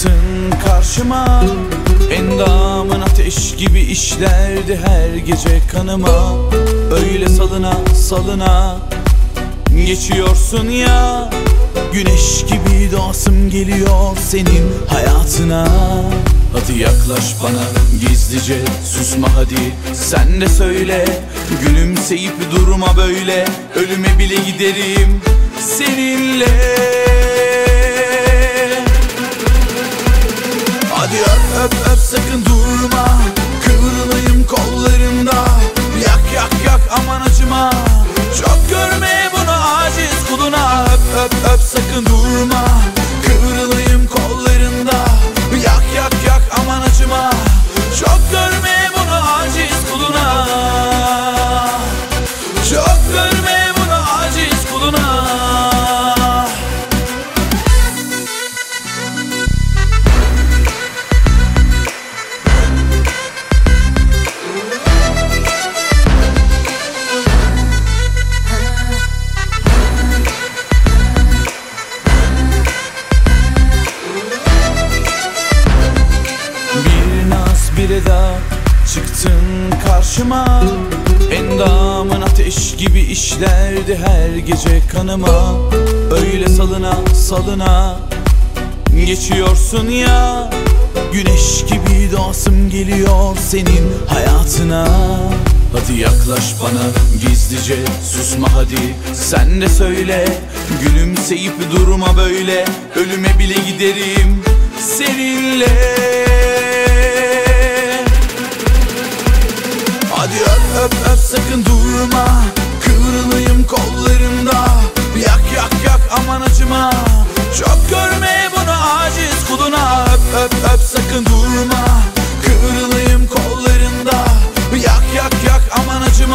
Çıktın karşıma, endamın ateş gibi işlerdi her gece kanıma. Öyle salına salına geçiyorsun ya, güneş gibi doğasım geliyor senin hayatına. Hadi yaklaş bana gizlice, susma hadi sen de söyle. Gülümseyip durma böyle, ölüme bile giderim seninle. Hadi öp öp öp, sakın durma, kıvrılayım kollarında. Yak yak yak, aman acıma, çok görme bunu aciz kuluna. Öp öp öp, sakın durma, kıvrılayım kollarında. Yak yak yak, aman acıma, çok görme bunu aciz kuluna. Çok görme bunu aciz kuluna. Bir eda, çıktın karşıma, endamın ateş gibi işlerdi her gece kanıma. Öyle salına salına geçiyorsun ya, güneş gibi doğasım geliyor senin hayatına. Hadi yaklaş bana gizlice, susma hadi sen de söyle. Gülümseyip durma böyle, ölüme bile giderim seninle. Hadi öp öp öp, sakın durma, kıvrılayım kollarında. Yak yak yak, aman acıma, çok görme bunu aciz kuluna. Öp öp öp, sakın durma, kıvrılayım kollarında. Yak yak yak, aman acıma,